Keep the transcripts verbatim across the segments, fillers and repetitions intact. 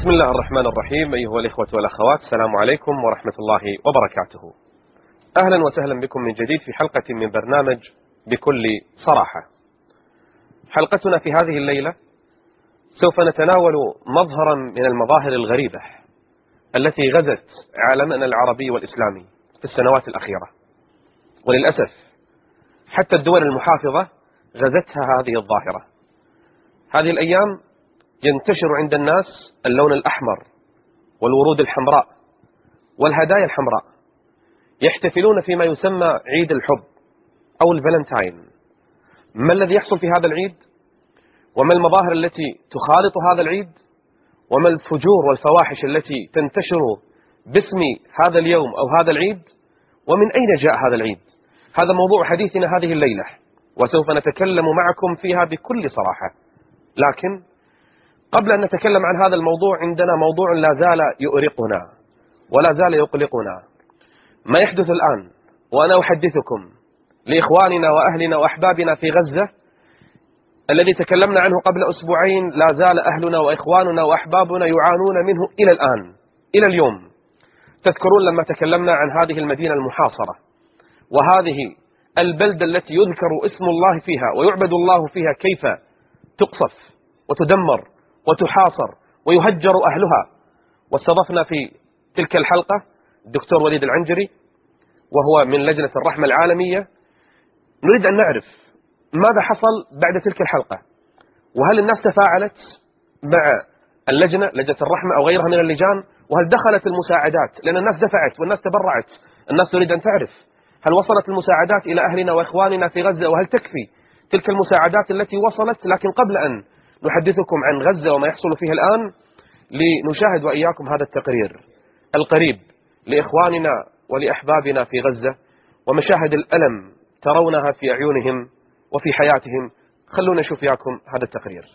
بسم الله الرحمن الرحيم. أيها الإخوة والأخوات، السلام عليكم ورحمة الله وبركاته. أهلا وسهلا بكم من جديد في حلقة من برنامج بكل صراحة. حلقتنا في هذه الليلة سوف نتناول مظهرا من المظاهر الغريبة التي غزت عالمنا العربي والإسلامي في السنوات الأخيرة، وللأسف حتى الدول المحافظة غزتها هذه الظاهرة. هذه الأيام ينتشر عند الناس اللون الأحمر والورود الحمراء والهدايا الحمراء، يحتفلون فيما يسمى عيد الحب أو الفالنتاين. ما الذي يحصل في هذا العيد؟ وما المظاهر التي تخالط هذا العيد؟ وما الفجور والفواحش التي تنتشر باسم هذا اليوم أو هذا العيد؟ ومن أين جاء هذا العيد؟ هذا موضوع حديثنا هذه الليلة، وسوف نتكلم معكم فيها بكل صراحة. لكن قبل أن نتكلم عن هذا الموضوع عندنا موضوع لا زال يؤرقنا ولا زال يقلقنا. ما يحدث الآن، وأنا أحدثكم لإخواننا وأهلنا وأحبابنا في غزة الذي تكلمنا عنه قبل أسبوعين، لا زال أهلنا وإخواننا وأحبابنا يعانون منه إلى الآن إلى اليوم. تذكرون لما تكلمنا عن هذه المدينة المحاصرة وهذه البلدة التي يذكر اسم الله فيها ويعبد الله فيها كيف تقصف وتدمر وتحاصر ويهجر أهلها. واستضفنا في تلك الحلقة الدكتور وليد العنجري وهو من لجنة الرحمة العالمية. نريد أن نعرف ماذا حصل بعد تلك الحلقة، وهل الناس تفاعلت مع اللجنة لجنة الرحمة أو غيرها من اللجان، وهل دخلت المساعدات؟ لأن الناس دفعت والناس تبرعت. الناس تريد أن تعرف هل وصلت المساعدات إلى أهلنا وإخواننا في غزة، وهل تكفي تلك المساعدات التي وصلت؟ لكن قبل أن نحدثكم عن غزة وما يحصل فيها الآن، لنشاهد وإياكم هذا التقرير القريب لإخواننا ولأحبابنا في غزة ومشاهد الألم ترونها في أعينهم وفي حياتهم. خلونا نشوف وياكم هذا التقرير.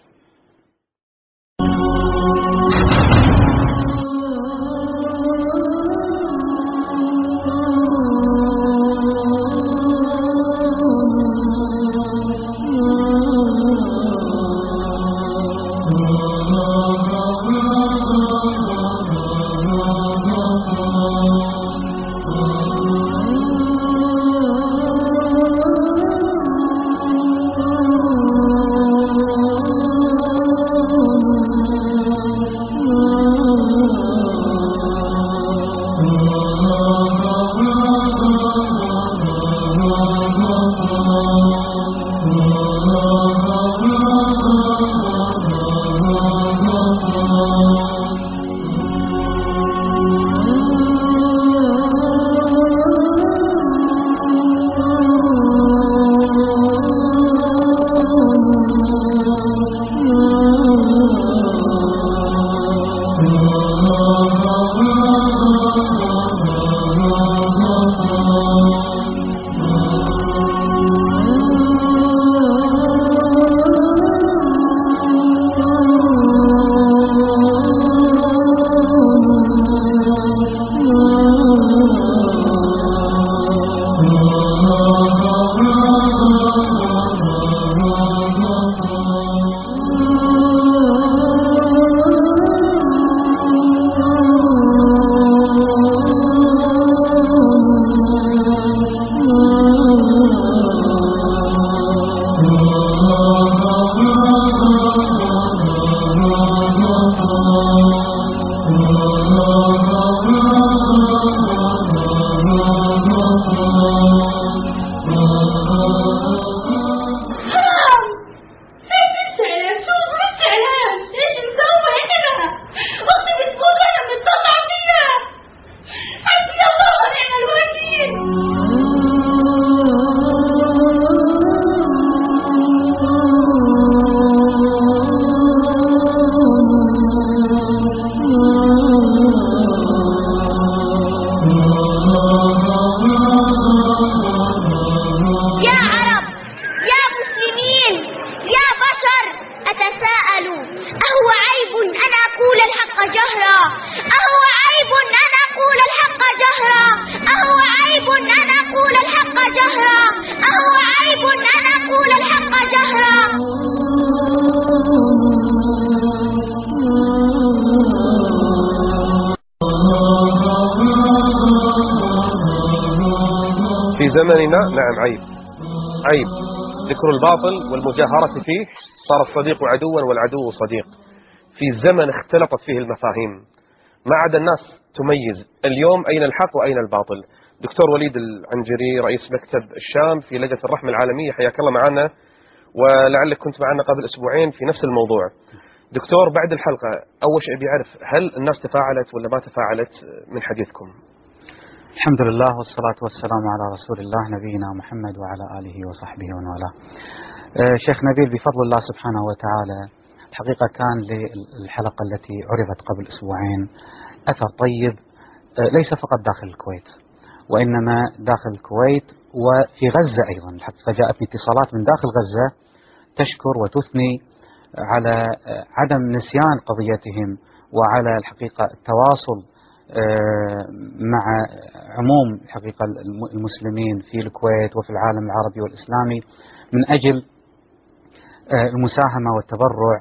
زمننا نعم عيب عيب ذكر الباطل والمجاهرة فيه، صار الصديق عدوا والعدو صديق. في زمن اختلطت فيه المفاهيم، ما عاد الناس تميز اليوم أين الحق وأين الباطل. دكتور وليد العنجري رئيس مكتب الشام في لجنة الرحمة العالمية، حياك الله معنا، ولعلك كنت معنا قبل أسبوعين في نفس الموضوع. دكتور، بعد الحلقة أول شيء بيعرف هل الناس تفاعلت ولا ما تفاعلت من حديثكم؟ الحمد لله والصلاة والسلام على رسول الله نبينا محمد وعلى آله وصحبه ومن والاه. أه شيخ نبيل، بفضل الله سبحانه وتعالى الحقيقة كان للحلقة التي عرضت قبل أسبوعين أثر طيب، أه ليس فقط داخل الكويت وإنما داخل الكويت وفي غزة أيضا. الحقيقة جاءتني اتصالات من داخل غزة تشكر وتثني على عدم نسيان قضيتهم وعلى الحقيقة التواصل مع عموم الحقيقة المسلمين في الكويت وفي العالم العربي والإسلامي من أجل المساهمة والتبرع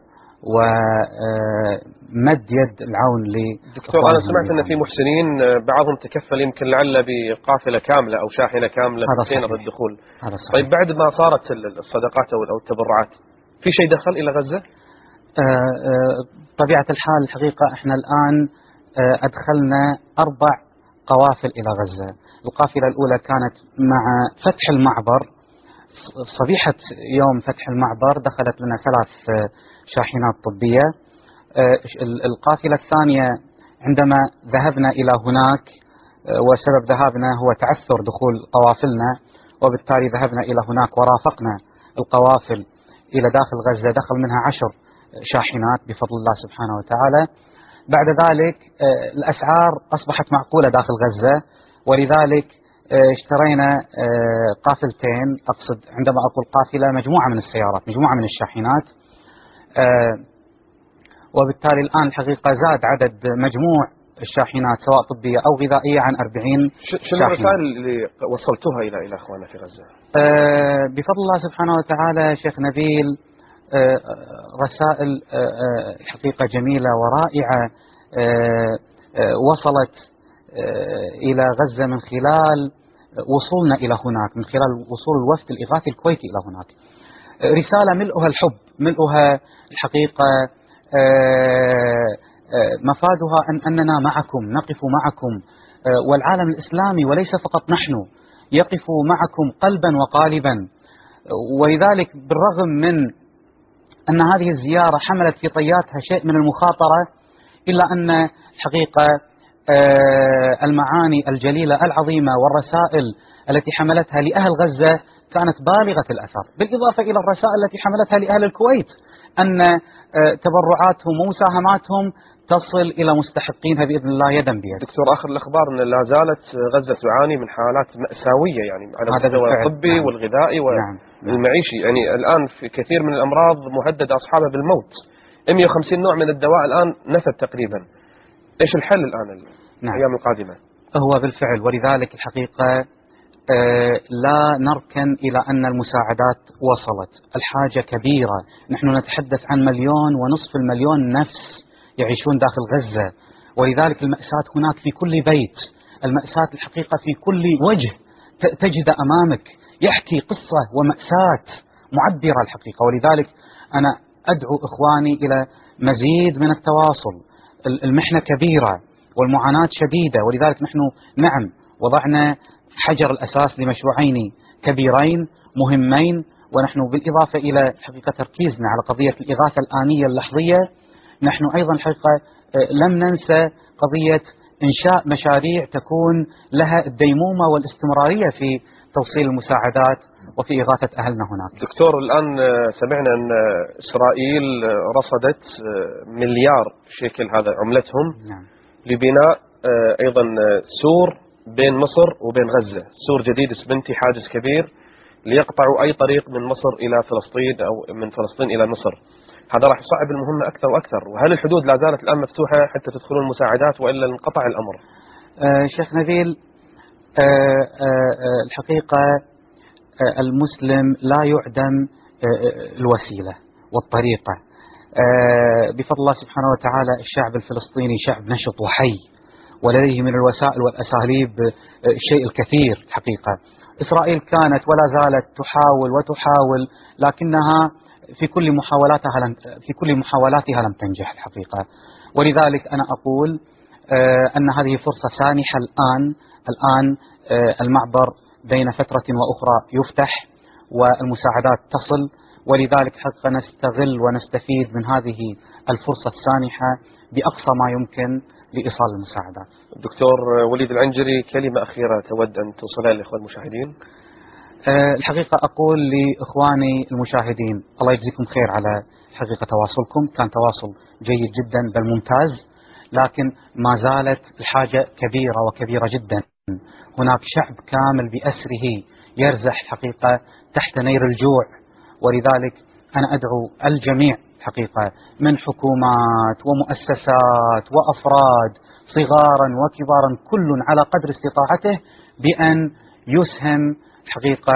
ومد يد العون ل. دكتور، أنا سمعت أن في محسنين بعضهم تكفل يمكن لعل بقافلة كاملة أو شاحنة كاملة حين الدخول. طيب بعد ما صارت الصدقات أو التبرعات في شيء دخل إلى غزة؟ طبيعة الحال الحقيقة احنا الآن أدخلنا أربع قوافل إلى غزة. القافلة الأولى كانت مع فتح المعبر، صبيحة يوم فتح المعبر دخلت لنا ثلاث شاحنات طبية. القافلة الثانية عندما ذهبنا إلى هناك، وسبب ذهابنا هو تعثر دخول قوافلنا، وبالتالي ذهبنا إلى هناك ورافقنا القوافل إلى داخل غزة، دخل منها عشر شاحنات بفضل الله سبحانه وتعالى. بعد ذلك الأسعار أصبحت معقولة داخل غزة، ولذلك اشترينا قافلتين. أقصد عندما أقول قافلة مجموعة من السيارات، مجموعة من الشاحنات، وبالتالي الآن الحقيقة زاد عدد مجموع الشاحنات سواء طبية أو غذائية عن أربعين شنو الرسائل اللي وصلتوها إلى إلى أخواننا في غزة؟ بفضل الله سبحانه وتعالى شيخ نبيل رسائل الحقيقة جميلة ورائعة وصلت إلى غزة من خلال وصولنا إلى هناك، من خلال وصول الوفد الإغاثي الكويتي إلى هناك. رسالة ملؤها الحب، ملؤها الحقيقة مفادها أن أننا معكم، نقف معكم، والعالم الإسلامي وليس فقط نحن يقف معكم قلبا وقالبا. ولذلك بالرغم من أن هذه الزيارة حملت في طياتها شيء من المخاطرة، إلا أن الحقيقة المعاني الجليلة العظيمة والرسائل التي حملتها لأهل غزة كانت بالغة الأثر، بالإضافة إلى الرسائل التي حملتها لأهل الكويت أن تبرعاتهم ومساهماتهم تصل إلى مستحقينها بإذن الله يدا بيد. دكتور، آخر الأخبار أن لا زالت غزة تعاني من حالات مأساوية يعني على المستوى الطبي نعم. والغذائي والمعيشي. نعم. يعني الآن في كثير من الأمراض مهدد أصحابها بالموت. مئة وخمسين نوع من الدواء الآن نفد تقريبا. إيش الحل الآن نعم. الأيام القادمة؟ هو بالفعل، ولذلك الحقيقة آه لا نركن إلى أن المساعدات وصلت. الحاجة كبيرة، نحن نتحدث عن مليون ونصف المليون نفس يعيشون داخل غزة، ولذلك المأساة هناك في كل بيت، المأساة الحقيقة في كل وجه تجد أمامك يحكي قصة ومأساة معبرة الحقيقة. ولذلك أنا أدعو إخواني إلى مزيد من التواصل. المحنة كبيرة والمعاناة شديدة، ولذلك نحن نعم وضعنا حجر الأساس لمشروعين كبيرين مهمين، ونحن بالإضافة إلى حقيقة تركيزنا على قضية الإغاثة الآنية اللحظية، نحن أيضا حقيقة لم ننسى قضية إنشاء مشاريع تكون لها الديمومة والاستمرارية في توصيل المساعدات وفي إغاثة أهلنا هناك. دكتور، الآن سمعنا أن إسرائيل رصدت مليار شيكل، هذا عملتهم، نعم. لبناء أيضا سور بين مصر وبين غزة، سور جديد اسمنتي حاجز كبير ليقطعوا أي طريق من مصر إلى فلسطين أو من فلسطين إلى مصر. هذا راح يصعب المهمة أكثر وأكثر. وهل الحدود لا زالت الآن مفتوحة حتى تدخلون المساعدات وإلا انقطع الأمر؟ آه شيخ نبيل، آه آه الحقيقة آه المسلم لا يعدم آه الوسيلة والطريقة. آه بفضل الله سبحانه وتعالى الشعب الفلسطيني شعب نشط وحي، ولديه من الوسائل والأساليب الشيء الكثير الحقيقة، إسرائيل كانت ولا زالت تحاول وتحاول، لكنها في كل محاولاتها لم في كل محاولاتها لم تنجح الحقيقة. ولذلك أنا أقول أن هذه فرصة سانحة الآن الآن المعبر بين فترة وأخرى يفتح والمساعدات تصل، ولذلك حقا نستغل ونستفيد من هذه الفرصة السانحة بأقصى ما يمكن لإيصال المساعدات. دكتور وليد العنجري، كلمة أخيرة تود أن توصلها للإخوة المشاهدين؟ الحقيقة أقول لإخواني المشاهدين الله يجزيكم خير على حقيقة تواصلكم، كان تواصل جيد جدا بل ممتاز، لكن ما زالت الحاجة كبيرة وكبيرة جدا. هناك شعب كامل بأسره يرزح الحقيقة تحت نير الجوع، ولذلك أنا أدعو الجميع حقيقة من حكومات ومؤسسات وأفراد صغارا وكبارا كل على قدر استطاعته بأن يسهم حقيقة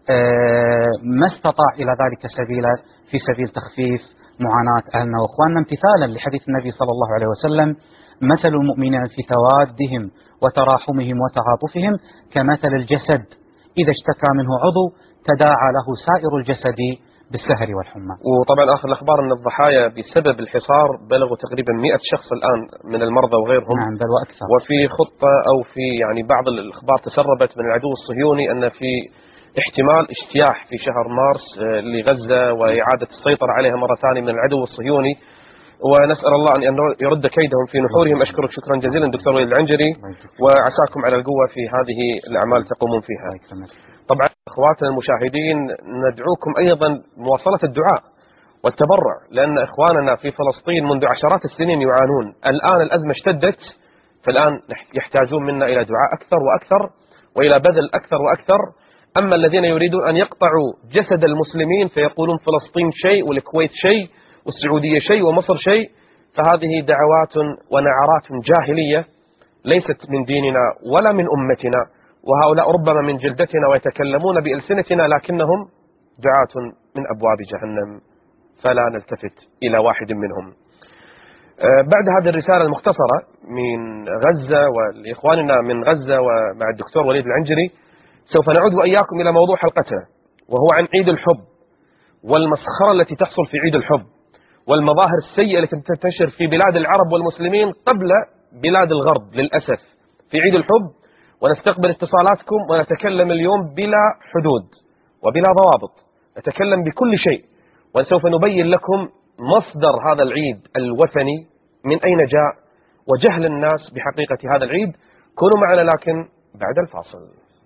ما استطاع إلى ذلك سبيلا في سبيل تخفيف معاناة أهلنا وأخواننا، امتثالا لحديث النبي صلى الله عليه وسلم: مثل المؤمنين في توادهم وتراحمهم وتعاطفهم كمثل الجسد إذا اشتكى منه عضو تداعى له سائر الجسد بالسهر والحمى. وطبعا آخر الأخبار أن الضحايا بسبب الحصار بلغوا تقريبا مئة شخص الآن من المرضى وغيرهم. نعم بل وأكثر. وفي خطة أو في يعني بعض الأخبار تسربت من العدو الصهيوني أن في احتمال اجتياح في شهر مارس لغزة وإعادة السيطرة عليها مرة ثانية من العدو الصهيوني، ونسأل الله أن يرد كيدهم في نحورهم. أشكرك شكرا جزيلا دكتور وليد العنجري، وعساكم على القوة في هذه الأعمال تقومون فيها. طبعا أخواتنا المشاهدين ندعوكم أيضا مواصلة الدعاء والتبرع، لأن إخواننا في فلسطين منذ عشرات السنين يعانون، الآن الأزمة اشتدت، فالآن يحتاجون منا إلى دعاء أكثر وأكثر وإلى بذل أكثر وأكثر. أما الذين يريدون أن يقطعوا جسد المسلمين فيقولون فلسطين شيء والكويت شيء والسعودية شيء ومصر شيء، فهذه دعوات ونعرات جاهلية ليست من ديننا ولا من أمتنا، وهؤلاء ربما من جلدتنا ويتكلمون بألسنتنا لكنهم دعاة من أبواب جهنم، فلا نلتفت إلى واحد منهم. بعد هذه الرسالة المختصرة من غزة ولإخواننا من غزة ومع الدكتور وليد العنجري، سوف نعود وإياكم إلى موضوع حلقتنا، وهو عن عيد الحب والمسخرة التي تحصل في عيد الحب والمظاهر السيئة التي تنتشر في بلاد العرب والمسلمين قبل بلاد الغرب للأسف في عيد الحب. ونستقبل اتصالاتكم ونتكلم اليوم بلا حدود وبلا ضوابط، نتكلم بكل شيء، وسوف نبين لكم مصدر هذا العيد الوثني من أين جاء وجهل الناس بحقيقة هذا العيد. كونوا معنا لكن بعد الفاصل.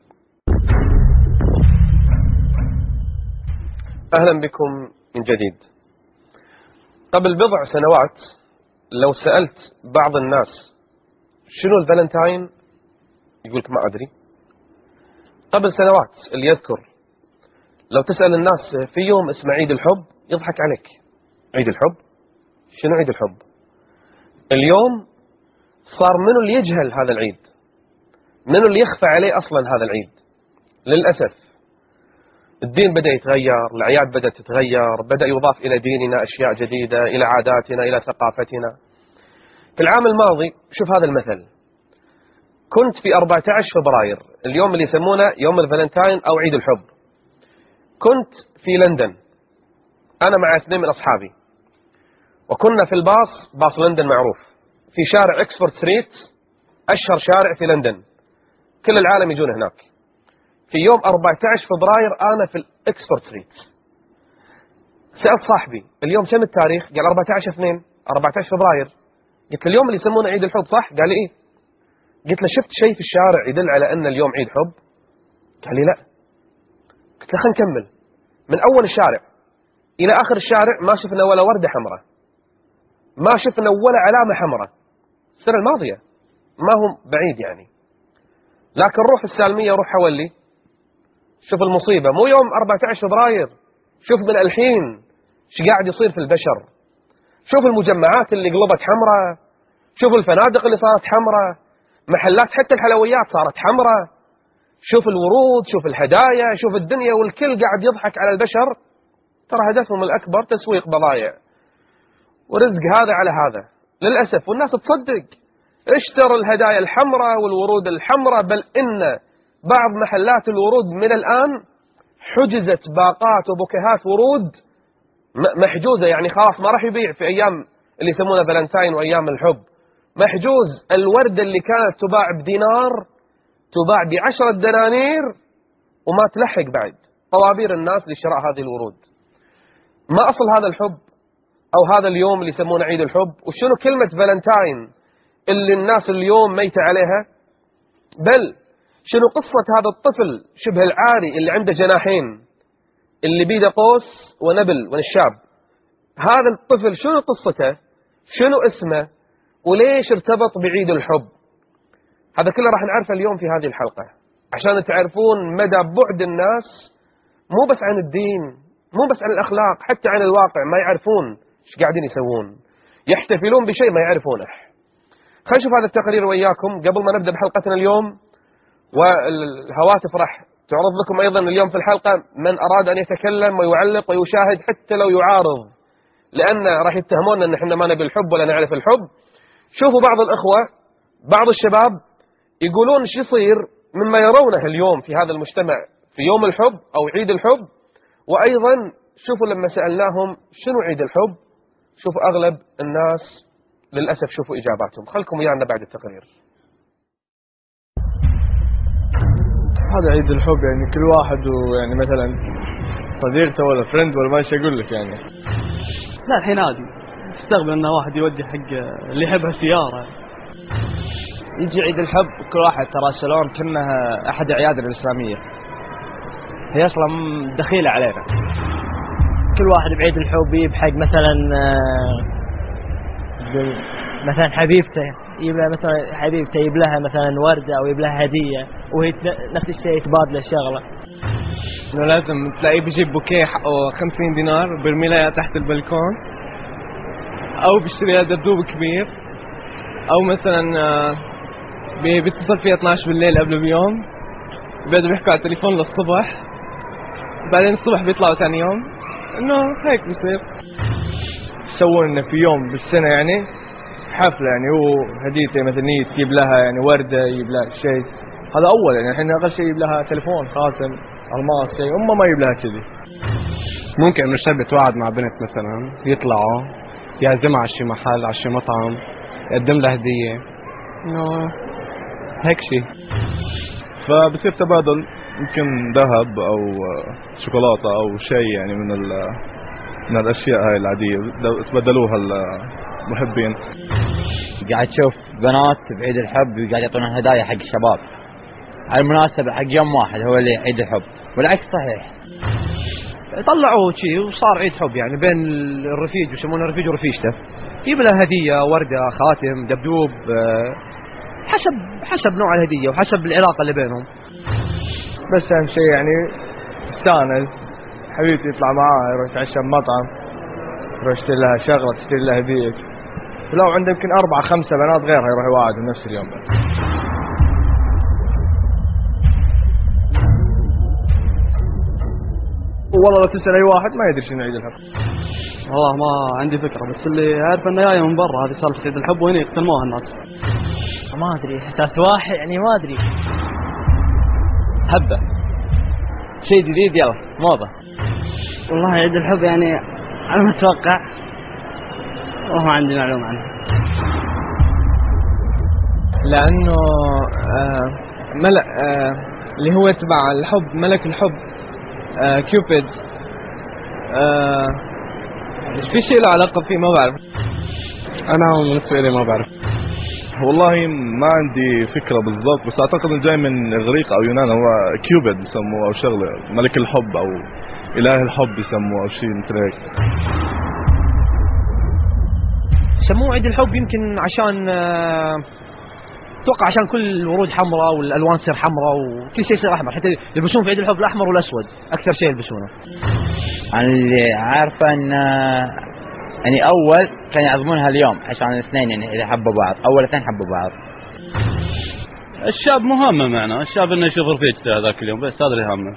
أهلا بكم من جديد. قبل بضع سنوات لو سألت بعض الناس شنو الفالنتاين يقولك ما أدري. قبل سنوات اللي يذكر لو تسأل الناس في يوم اسمه عيد الحب يضحك عليك. عيد الحب؟ شنو عيد الحب؟ اليوم صار منو اللي يجهل هذا العيد، منو اللي يخفى عليه أصلا هذا العيد. للأسف الدين بدأ يتغير، الأعياد بدأت تتغير، بدأ يضاف إلى ديننا أشياء جديدة، إلى عاداتنا، إلى ثقافتنا. في العام الماضي شوف هذا المثل، كنت في أربعة عشر فبراير اليوم اللي يسمونه يوم الفالنتاين أو عيد الحب، كنت في لندن أنا مع اثنين من أصحابي، وكنا في الباص، باص لندن معروف في شارع إكسفورد ستريت، أشهر شارع في لندن، كل العالم يجون هناك. في يوم أربعة عشر فبراير أنا في الإكسفورد ستريت، سألت صاحبي اليوم كم التاريخ؟ قال أربعة عشر اثنين أربعة عشر فبراير. قلت له اليوم اللي يسمونه عيد الحب صح؟ قال لي إيه. قلت له شفت شيء في الشارع يدل على أن اليوم عيد حب؟ قال لي لا. قلت له خلينا نكمل، من أول الشارع إلى آخر الشارع ما شفنا ولا وردة حمراء، ما شفنا ولا علامة حمراء. السنة الماضية ما هو بعيد يعني، لكن روح السالمية روح حولي، شوف المصيبة، مو يوم أربعة عشر فبراير، شوف من الحين ايش قاعد يصير في البشر. شوف المجمعات اللي قلبت حمراء، شوف الفنادق اللي صارت حمراء، محلات حتى الحلويات صارت حمراء، شوف الورود، شوف الهدايا، شوف الدنيا، والكل قاعد يضحك على البشر. ترى هدفهم الأكبر تسويق بضائع ورزق هذا على هذا للأسف، والناس تصدق، اشتروا الهدايا الحمراء والورود الحمراء، بل إن بعض محلات الورود من الآن حجزت باقات وبوكيهات ورود محجوزة، يعني خلاص ما راح يبيع في أيام اللي يسمونها فالنتاين وأيام الحب. محجوز الوردة اللي كانت تباع بدينار تباع بعشرة دنانير وما تلحق بعد طوابير الناس لشراء هذه الورود. ما أصل هذا الحب أو هذا اليوم اللي يسمونه عيد الحب؟ وشنو كلمة فالنتاين اللي الناس اليوم ميتة عليها؟ بل شنو قصة هذا الطفل شبه العاري اللي عنده جناحين اللي بيده قوس ونبل ونشاب؟ هذا الطفل شنو قصته؟ شنو اسمه؟ وليش ارتبط بعيد الحب؟ هذا كله راح نعرفه اليوم في هذه الحلقة عشان تعرفون مدى بعد الناس مو بس عن الدين، مو بس عن الأخلاق، حتى عن الواقع. ما يعرفون ايش قاعدين يسوون، يحتفلون بشيء ما يعرفونه. خلينا نشوف هذا التقرير وياكم قبل ما نبدأ بحلقتنا اليوم، والهواتف راح تعرض لكم أيضا اليوم في الحلقة. من أراد أن يتكلم ويعلق ويشاهد حتى لو يعارض، لأن راح يتهمون أن احنا ما نبي الحب ولا نعرف الحب. شوفوا بعض الأخوة بعض الشباب يقولون ايش يصير مما يرونه اليوم في هذا المجتمع في يوم الحب أو عيد الحب. وأيضا شوفوا لما سألناهم شنو عيد الحب، شوفوا أغلب الناس للأسف شوفوا إجاباتهم. خلكم ويانا بعد التقرير. هذا عيد الحب يعني كل واحد ويعني مثلا صديقته ولا فريند ولا ما ايش اقول لك يعني. لا الحين عادي تستقبل انه واحد يودي حق اللي يحبها سيارة. يجي عيد الحب كل واحد ترى شلون كأنها أحد أعيادنا الإسلامية، هي أصلا دخيلة علينا. كل واحد بعيد الحب يجيب حق مثلا مثلا حبيبته، يجيب لها مثلا حبيبته يجيب لها مثلا وردة أو يجيب لها هدية، وهي نفس الشيء يتبادل الشغلة. إنه لازم تلاقيه بيجيب بوكيه حقه خمسين دينار وبرميلها تحت البلكون، أو بيشتري هذا دبدوب كبير، أو مثلا بيتصل فيها اثنعش بالليل قبل بيوم، بدهم يحكوا على التليفون للصبح، بعدين الصبح بيطلعوا ثاني يوم. إنه هيك بيصير. يسوون إنه في يوم بالسنة يعني حفلة، يعني هو هديته مثلا هي تجيب لها يعني وردة، يجيب لها شيء. هذا أول يعني الحين أقل شيء يجيب لها تليفون خاتم ألماس شيء، أمه ما يجيب لها كذي. ممكن إنه شاب يتوعد مع بنت مثلا يطلعوا يعزمها على شي محل على شي مطعم، يقدم لها هدية، إنه هيك شيء. فبصير تبادل، يمكن ذهب أو شوكولاتة أو شيء يعني من من الأشياء هاي العادية تبادلوها المحبين. قاعد تشوف بنات بعيد الحب قاعد يعطون هدايا حق الشباب على المناسبة حق يوم واحد هو اللي عيد الحب، والعكس صحيح. طلعوا شيء وصار عيد حب يعني بين الرفيج ويسمونه الرفيج ورفيجته، يجيب لها هدية وردة خاتم دبدوب، حسب حسب نوع الهدية وحسب العلاقة اللي بينهم. بس أهم شيء يعني استانس، حبيبتي يطلع معاها يروح يتعشى بمطعم، يروح يشتري لها شغلة تشتري لها هدية. ولو عنده يمكن أربعة خمسة بنات غيرها يروح يواعدوا نفس اليوم. والله لو تسأل أي واحد ما يدري شنو عيد الحب. والله ما عندي فكرة، بس اللي عارف انه جاي من برا هذه سالفة عيد الحب وهنا يقتلموها الناس. ما ادري احساس واحد يعني ما ادري. هبة شيء جديد يلا موضة. والله عيد الحب يعني انا ما اتوقع، والله ما عندي معلومة عنه. لأنه آه ملك آه اللي هو تبع الحب، ملك الحب آه كيوبيد، آه في شيء له علاقة فيه ما بعرف. أنا بالنسبة لي ما بعرف والله، ما عندي فكرة بالضبط، بس أعتقد إنه جاي من إغريق أو يونان. هو كيوبيد بسموه أو شغلة، ملك الحب أو إله الحب يسموه أو شيء مثل هيك. سموه عيد الحب يمكن عشان اتوقع عشان كل الورود حمراء والالوان تصير حمراء وكل شيء يصير احمر، حتى يلبسون في عيد الحب الاحمر والاسود اكثر شيء يلبسونه. أنا اللي عارفة ان يعني اول كانوا يعظمونها اليوم عشان الاثنين يعني اذا حبوا بعض، اول اثنين حبوا بعض. الشاب مهمة معنا، الشاب انه يشوف رفيقته هذاك اليوم، بس هذا اللي يهمه.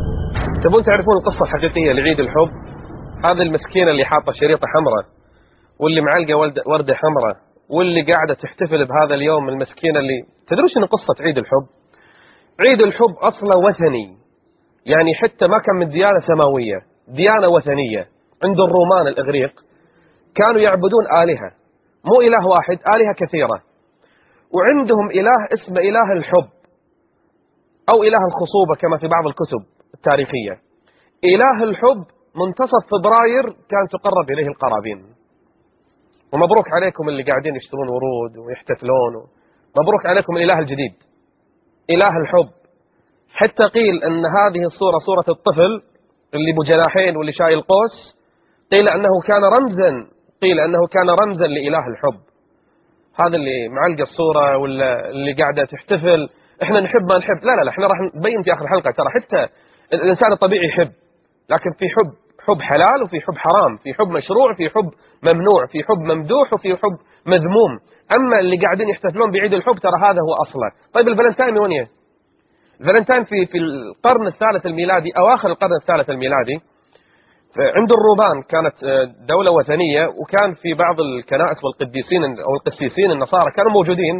تبون تعرفون القصة الحقيقية لعيد الحب؟ هذه المسكينة اللي حاطة شريطة حمراء واللي معلقة وردة حمراء، واللي قاعدة تحتفل بهذا اليوم المسكينة اللي تدرون شنو قصة عيد الحب؟ عيد الحب أصله وثني، يعني حتى ما كان من ديانة سماوية، ديانة وثنية. عند الرومان الإغريق كانوا يعبدون آلهة، مو إله واحد، آلهة كثيرة، وعندهم إله اسمه إله الحب أو إله الخصوبة كما في بعض الكتب التاريخية. إله الحب منتصف فبراير كان تقرب إليه القرابين. ومبروك عليكم اللي قاعدين يشترون ورود ويحتفلون، مبروك عليكم الإله الجديد إله الحب. حتى قيل أن هذه الصورة صورة الطفل اللي بجناحين واللي شايل قوس، قيل أنه كان رمزا قيل أنه كان رمزا لإله الحب. هذا اللي معلقة الصورة ولا اللي قاعدة تحتفل احنا نحب ما نحب، لا لا لا، احنا راح نبين في آخر الحلقة ترى حتى الإنسان الطبيعي يحب، لكن في حب حب حلال وفي حب حرام، في حب مشروع، في حب ممنوع، في حب ممدوح وفي حب مذموم. أما اللي قاعدين يحتفلون بعيد الحب ترى هذا هو أصله. طيب الفالنتاين وين هي؟ الفالنتاين في في القرن الثالث الميلادي، أواخر القرن الثالث الميلادي، عند الرومان كانت دولة وثنية، وكان في بعض الكنائس والقديسين أو القسيسين النصارى كانوا موجودين.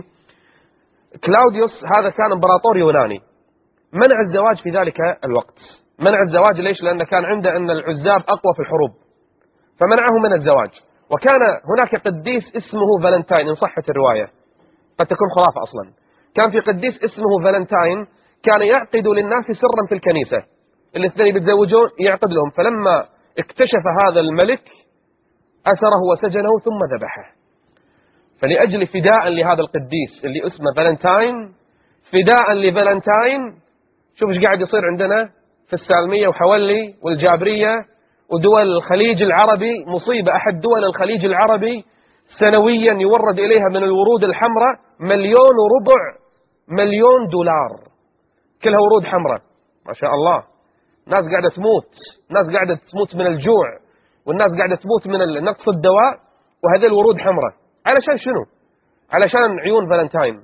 كلاوديوس هذا كان امبراطور يوناني، منع الزواج في ذلك الوقت. منع الزواج ليش؟ لأن كان عنده أن العزاب أقوى في الحروب، فمنعه من الزواج. وكان هناك قديس اسمه فالنتاين إن صحت الرواية، قد تكون خرافة أصلا. كان في قديس اسمه فالنتاين كان يعقد للناس سرا في الكنيسة، الاثنين بيتزوجون يعقد لهم. فلما اكتشف هذا الملك أسره وسجنه ثم ذبحه. فلأجل فداء لهذا القديس اللي اسمه فالنتاين، فداء لفالنتاين، شوف ايش قاعد يصير عندنا في السالمية وحولي والجابرية ودول الخليج العربي. مصيبة، أحد دول الخليج العربي سنويا يورد إليها من الورود الحمراء مليون وربع مليون دولار، كلها ورود حمراء ما شاء الله. ناس قاعدة تموت، ناس قاعدة تموت من الجوع، والناس قاعدة تموت من نقص الدواء، وهذه الورود حمراء. علشان شنو؟ علشان عيون فالنتاين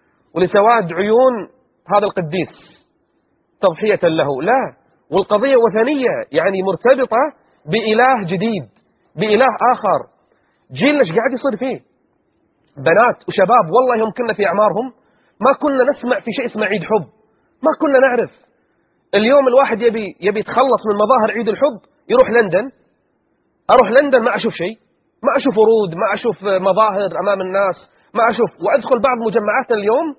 ولسواد عيون هذا القديس تضحية له. لا، والقضية وثنية، يعني مرتبطة بإله جديد، بإله آخر. جيلنا ايش قاعد يصير فيه؟ بنات وشباب والله يوم كنا في أعمارهم ما كنا نسمع في شيء اسمه عيد حب، ما كنا نعرف. اليوم الواحد يبي يبي يتخلص من مظاهر عيد الحب يروح لندن. أروح لندن ما أشوف شيء، ما أشوف ورود، ما أشوف مظاهر أمام الناس، ما أشوف. وأدخل بعض مجمعاتنا اليوم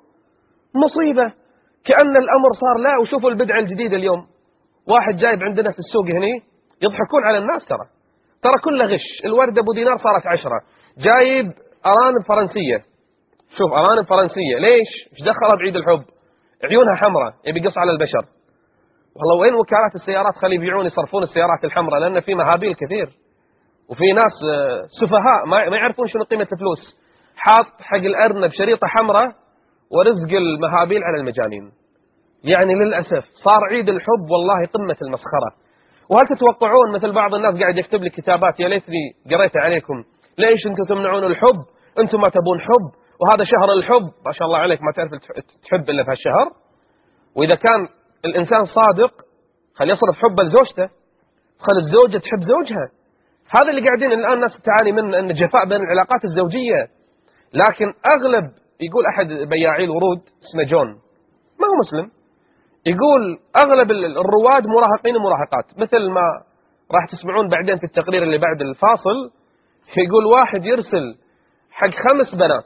مصيبة، كأن الأمر صار لا. وشوفوا البدعة الجديدة اليوم، واحد جايب عندنا في السوق هني يضحكون على الناس، ترى ترى كله غش. الوردة أبو دينار صارت عشرة، جايب أرانب فرنسية. شوف أرانب فرنسية، ليش؟ ايش دخلها بعيد الحب؟ عيونها حمراء، يبي يقص على البشر. والله وين وكالات السيارات؟ خلي يبيعون يصرفون السيارات الحمراء، لأن في مهابيل كثير، وفي ناس سفهاء ما يعرفون شنو قيمة الفلوس. حاط حق الأرنب شريطة حمراء ورزق المهابيل على المجانين. يعني للأسف صار عيد الحب والله قمة المسخرة. وهل تتوقعون مثل بعض الناس قاعد يكتب لي كتابات يا ليتني قريت عليكم، ليش أنتم تمنعون الحب؟ أنتم ما تبون حب، وهذا شهر الحب. ما شاء الله عليك، ما تعرف تحب إلا في هالشهر. وإذا كان الإنسان صادق خلي يصرف حبه لزوجته، خلي الزوجة تحب زوجها. هذا اللي قاعدين الآن الناس تعاني منه، أن جفاء بين العلاقات الزوجية. لكن أغلب، يقول أحد بياعي الورود اسمه جون، ما هو مسلم، يقول أغلب الرواد مراهقين ومراهقات، مثل ما راح تسمعون بعدين في التقرير اللي بعد الفاصل. يقول واحد يرسل حق خمس بنات،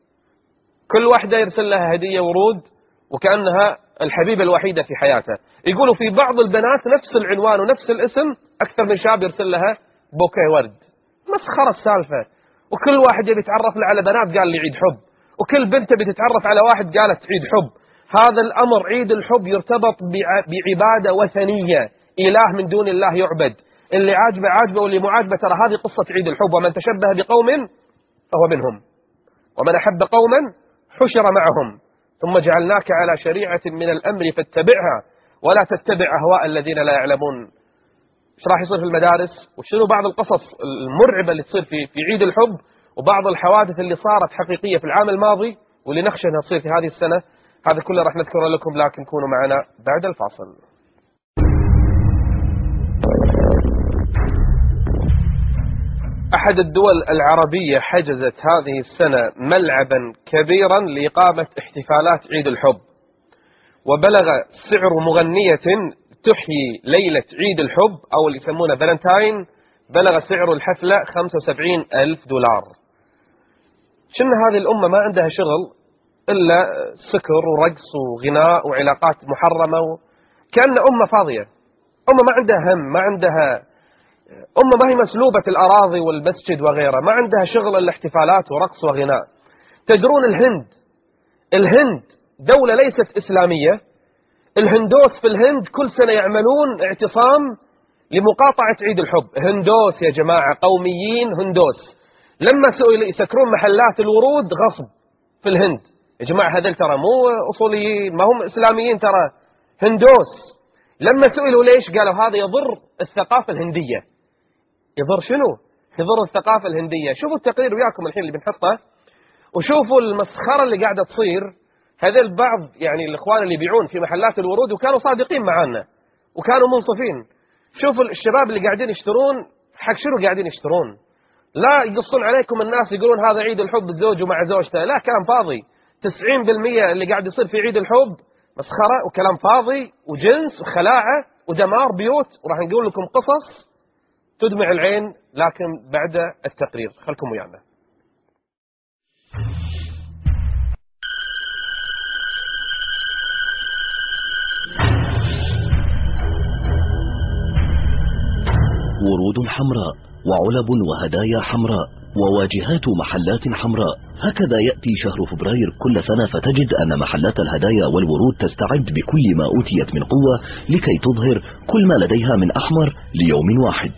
كل واحدة يرسل لها هدية ورود وكأنها الحبيبة الوحيدة في حياته. يقولوا في بعض البنات نفس العنوان ونفس الاسم أكثر من شاب يرسل لها بوكيه ورد. مسخرة السالفة. وكل واحد يبي يتعرف على بنات قال لي عيد حب، وكل بنت بتتعرف على واحد قالت عيد حب. هذا الأمر عيد الحب يرتبط بعبادة وثنية، إله من دون الله يعبد. اللي عاجبه عاجبه واللي مو عاجبه، ترى هذه قصة عيد الحب. ومن تشبه بقوم فهو منهم، ومن أحب قوما حشر معهم، ثم جعلناك على شريعة من الأمر فاتبعها ولا تتبع أهواء الذين لا يعلمون. ايش راح يصير في المدارس؟ وشنو بعض القصص المرعبة اللي تصير في في عيد الحب، وبعض الحوادث اللي صارت حقيقية في العام الماضي واللي نخشى انها تصير في هذه السنة. هذا كله راح نذكره لكم، لكن كونوا معنا بعد الفاصل. أحد الدول العربية حجزت هذه السنة ملعبا كبيرا لإقامة احتفالات عيد الحب، وبلغ سعر مغنية تحيي ليلة عيد الحب أو اللي يسمونه فالنتاين، بلغ سعر الحفلة خمسة وسبعين ألف دولار. شن هذه الأمة ما عندها شغل إلا سكر ورقص وغناء وعلاقات محرمة و... كأن أمة فاضية، أمة ما عندها هم، ما عندها أمة ما هي مسلوبة الأراضي والمسجد وغيره، ما عندها شغل إلا احتفالات ورقص وغناء. تدرون الهند الهند دولة ليست إسلامية، الهندوس في الهند كل سنة يعملون اعتصام لمقاطعة عيد الحب. هندوس يا جماعة، قوميين هندوس، لما سئل يسكرون محلات الورود غصب في الهند. يا جماعة هذول ترى مو أصوليين، ما هم إسلاميين، ترى هندوس. لما سئلوا ليش قالوا هذا يضر الثقافة الهندية. يضر شنو؟ يضر الثقافة الهندية. شوفوا التقرير وياكم الحين اللي بنحطه، وشوفوا المسخرة اللي قاعدة تصير. هذول بعض يعني الإخوان اللي يبيعون في محلات الورود وكانوا صادقين معنا وكانوا منصفين. شوفوا الشباب اللي قاعدين يشترون، حق شنو قاعدين يشترون؟ لا يقصون عليكم الناس يقولون هذا عيد الحب الزوج مع زوجته، لا كلام فاضي. تسعين بالمئة اللي قاعد يصير في عيد الحب مسخرة وكلام فاضي وجنس وخلاعة ودمار بيوت، وراح نقول لكم قصص تدمع العين لكن بعد التقرير. خلكم ويانا. ورود حمراء وعلب وهدايا حمراء وواجهات محلات حمراء. هكذا يأتي شهر فبراير كل سنة، فتجد أن محلات الهدايا والورود تستعد بكل ما أوتيت من قوة لكي تظهر كل ما لديها من أحمر ليوم واحد.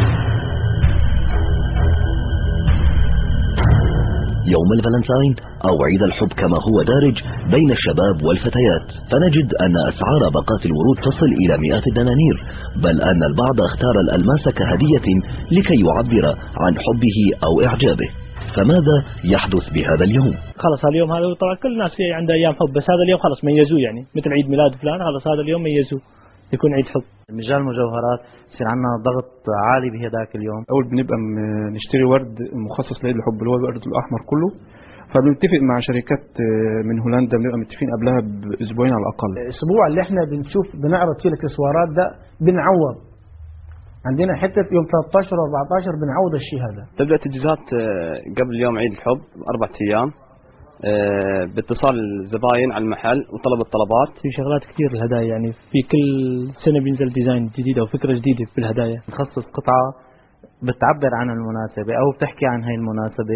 يوم الفالنتاين أو عيد الحب كما هو دارج بين الشباب والفتيات، فنجد أن أسعار باقات الورود تصل إلى مئات الدنانير، بل أن البعض اختار الألماس كهدية لكي يعبر عن حبه أو إعجابه. فماذا يحدث بهذا اليوم؟ خلص اليوم هذا طبعا كل الناس عنده أيام حب، بس هذا اليوم خلص ميزوه، يعني مثل عيد ميلاد فلان، خلص هذا اليوم ميزوه يكون عيد حب. مجال مجوهرات يصير عندنا ضغط عالي بهذاك اليوم. اول بنبقى نشتري ورد مخصص لعيد الحب اللي هو الورد الاحمر كله، فبنتفق مع شركات من هولندا، بنبقى متفقين قبلها باسبوعين على الاقل. الاسبوع اللي احنا بنشوف بنعرض فيه الاكسسوارات ده بنعوض عندنا حته يوم ثلاثة عشر وأربعة عشر بنعوض الشيء هذا. تبدا تجهيزات قبل يوم عيد الحب اربع ايام باتصال الزباين على المحل وطلب الطلبات. في شغلات كثير الهدايا، يعني في كل سنة بينزل ديزاين جديد أو فكرة جديدة في الهدايا. نخصص قطعة بتعبر عن المناسبة أو بتحكي عن هاي المناسبة.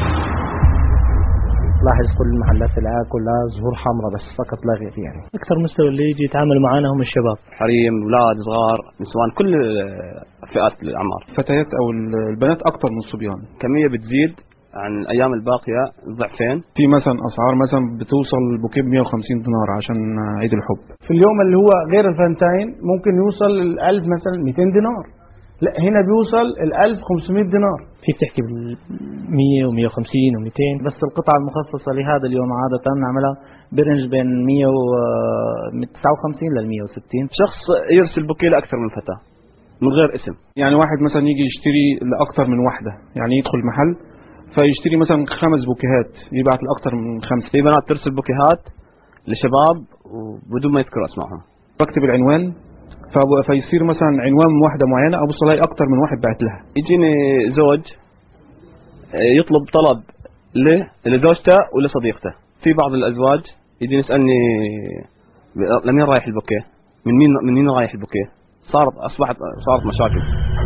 لاحظ كل المحلات الآن كلها زهور حمراء بس فقط لا غير. يعني أكثر مستوى اللي يجي يتعامل معنا هم الشباب، حريم، أولاد صغار، نسوان، كل فئات الأعمار. فتيات أو البنات أكثر من الصبيان. كمية بتزيد عن الأيام الباقية ضعفين. في مثلا أسعار مثلا بتوصل البوكيه ب مئة وخمسين دينار عشان عيد الحب. في اليوم اللي هو غير الفالنتاين ممكن يوصل الألف مثلا مئتين دينار، لا هنا بيوصل الألف خمسمئة دينار. فيك تحكي بالمية ومية وخمسين ومئتين. بس القطعة المخصصة لهذا اليوم عادة نعملها برنج بين مئة وتسعة وخمسين لل مئة وستين. شخص يرسل بوكيه لأكثر من فتاة من غير اسم. يعني واحد مثلا يجي يشتري لأكثر من واحدة، يعني يدخل محل فيشتري مثلا خمس بوكيهات يبعت لأكثر من خمسة. في بنات ترسل بوكيهات لشباب وبدون ما يذكروا اسمائهم. بكتب العنوان فيصير مثلا عنوان واحدة معينة أبص الاقي أكثر من واحد بعت لها. يجيني زوج يطلب طلب له لزوجته ولصديقته. في بعض الأزواج يجي يسألني لمين رايح البوكيه؟ من مين من مين رايح البوكيه؟ صارت أصبحت صارت مشاكل.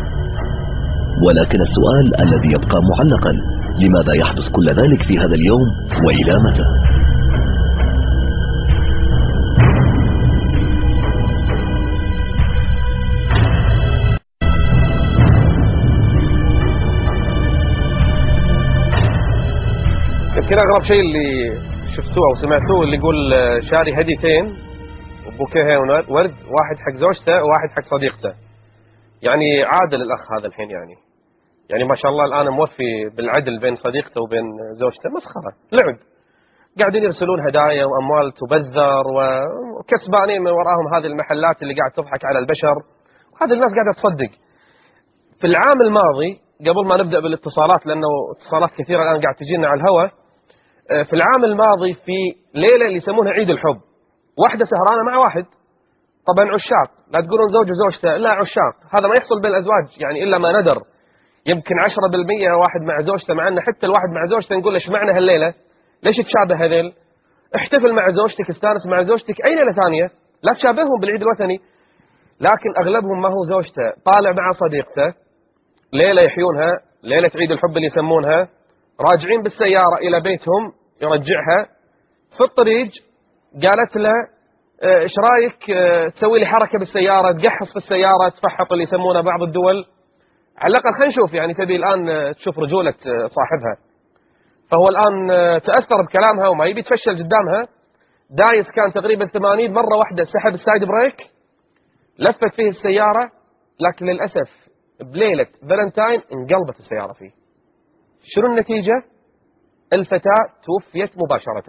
ولكن السؤال الذي يبقى معلقا، لماذا يحدث كل ذلك في هذا اليوم وإلى متى؟ يمكن أغرب شيء اللي شفتوه أو سمعتوه اللي يقول شاري هديتين وبوكيه ورد، واحد حق زوجته وواحد حق صديقته. يعني عادل الأخ هذا الحين، يعني يعني ما شاء الله الآن موفي بالعدل بين صديقته وبين زوجته. مسخرة، لعب. قاعدين يرسلون هدايا وأموال تبذر وكسبانين من وراهم هذه المحلات اللي قاعد تضحك على البشر، وهذه الناس قاعدة تصدق. في العام الماضي قبل ما نبدأ بالاتصالات، لأنه اتصالات كثيرة الآن قاعد تجينا على الهواء. في العام الماضي في ليلة اللي يسمونها عيد الحب، واحدة سهرانة مع واحد، طبعا عشاق، لا تقولون زوج وزوجته، لا عشاق، هذا ما يحصل بين الأزواج يعني إلا ما ندر، يمكن عشرة بالمية واحد مع زوجته، مع أن حتى الواحد مع زوجته نقول ايش معنى هالليلة، ليش تشابه هذيل؟ احتفل مع زوجتك، استانس مع زوجتك، أي ليلة ثانية لا تشابههم بالعيد الوطني. لكن أغلبهم ما هو زوجته، طالع مع صديقته ليلة يحيونها، ليلة عيد الحب اللي يسمونها، راجعين بالسيارة إلى بيتهم يرجعها، في الطريق قالت له ايش رايك اه تسوي لي حركة بالسيارة، تقحص في السيارة، تفحط اللي يسمونه بعض الدول، على الأقل خلينا نشوف يعني تبي الآن تشوف رجولة صاحبها. فهو الآن تأثر بكلامها وما يبي يتفشل قدامها، دايس كان تقريبا ثمانين مرة واحدة، سحب السايد بريك، لفت فيه السيارة، لكن للأسف بليلة فالنتاين انقلبت السيارة فيه. شنو النتيجة؟ الفتاة توفيت مباشرة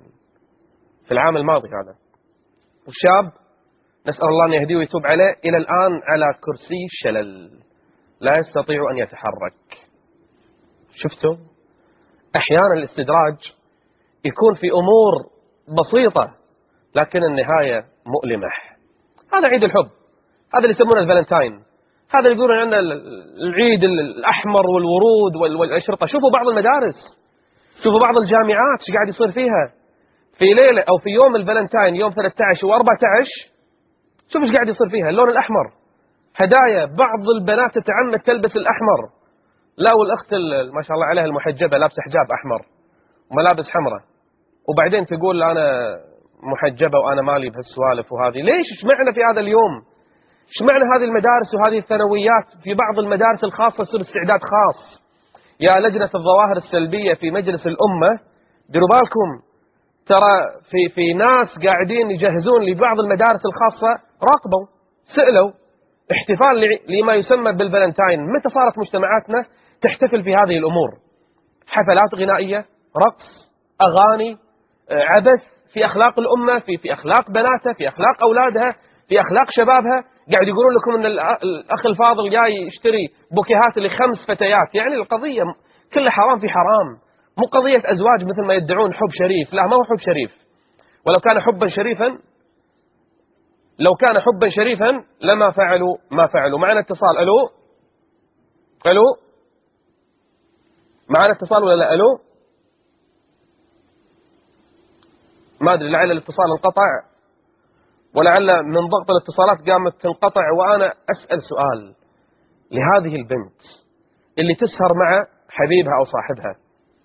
في العام الماضي هذا، والشاب نسأل الله أن يهديه ويتوب عليه إلى الآن على كرسي شلل لا يستطيع أن يتحرك. شفتوا؟ أحيانا الاستدراج يكون في أمور بسيطة لكن النهاية مؤلمة. هذا عيد الحب، هذا اللي يسمونه الفالنتاين، هذا اللي يقولون عنه العيد الأحمر والورود والأشرطة. شوفوا بعض المدارس، شوفوا بعض الجامعات ايش قاعد يصير فيها في ليلة أو في يوم الفالنتاين، يوم ثلاثة عشر وأربعة عشر، شوف ايش قاعد يصير فيها، اللون الأحمر، هدايا، بعض البنات تتعمد تلبس الأحمر، لا والأخت ما شاء الله عليها المحجبة لابسة حجاب أحمر وملابس حمراء، وبعدين تقول أنا محجبة وأنا مالي بهالسوالف وهذه. ليش؟ ايش معنى في هذا اليوم؟ ايش معنى هذه المدارس وهذه الثانويات؟ في بعض المدارس الخاصة يصير استعداد خاص. يا لجنة الظواهر السلبية في مجلس الأمة، ديروا بالكم، ترى في في ناس قاعدين يجهزون لبعض المدارس الخاصة، راقبوا سألوا احتفال لما يسمى بالفالنتاين. متى صارت مجتمعاتنا تحتفل في هذه الأمور؟ حفلات غنائية، رقص، أغاني، عبث في أخلاق الأمة، في في أخلاق بناتها، في أخلاق أولادها، في أخلاق شبابها. قاعد يقولون لكم أن الأخ الفاضل جاي يشتري بوكيهات لخمس فتيات، يعني القضية كلها حرام في حرام، مو قضية أزواج مثل ما يدعون حب شريف، لا ما هو حب شريف. ولو كان حبا شريفا لو كان حبا شريفا لما فعلوا ما فعلوا. معنا اتصال. ألو ألو معنا اتصال ولا لا؟ ألو ما أدري، لعل الاتصال انقطع ولعل من ضغط الاتصالات قامت تنقطع. وأنا أسأل سؤال لهذه البنت اللي تسهر مع حبيبها أو صاحبها،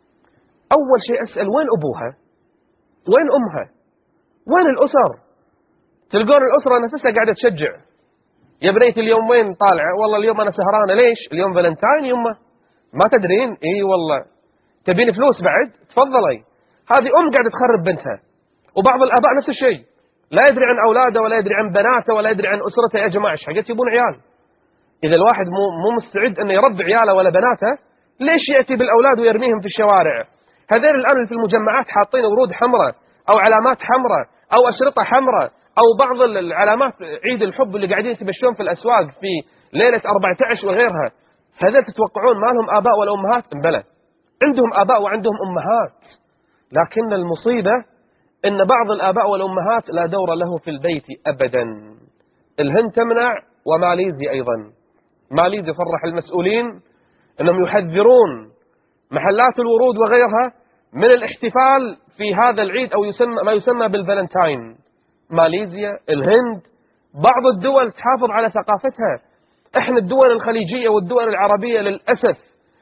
أول شيء أسأل وين أبوها؟ وين أمها؟ وين الأسر؟ تلقون الأسرة نفسها قاعدة تشجع، يا بنيتي اليوم وين طالعة؟ والله اليوم أنا سهرانة. ليش؟ اليوم فالنتاين يمه، ما تدرين؟ إي والله تبين فلوس بعد؟ تفضلي. هذه أم قاعدة تخرب بنتها. وبعض الآباء نفس الشيء، لا يدري عن أولاده ولا يدري عن بناته ولا يدري عن أسرته. يا جماعة ايش حقت يبون عيال؟ إذا الواحد مو مو مستعد أنه يربي عياله ولا بناته، ليش يأتي بالأولاد ويرميهم في الشوارع؟ هذين الآن في المجمعات حاطين ورود حمراء أو علامات حمراء أو أشرطة حمراء أو بعض العلامات عيد الحب اللي قاعدين يتمشون في الأسواق في ليلة أربعة عشر وغيرها. هذين تتوقعون ما لهم آباء ولا أمهات؟ بلى عندهم آباء وعندهم أمهات، لكن المصيبة إن بعض الآباء والأمهات لا دور له في البيت أبدا. الهند تمنع وماليزيا أيضا. ماليزيا صرح المسؤولين أنهم يحذرون محلات الورود وغيرها من الاحتفال في هذا العيد أو يسمى ما يسمى بالفالنتاين. ماليزيا، الهند، بعض الدول تحافظ على ثقافتها. احنا الدول الخليجية والدول العربية للأسف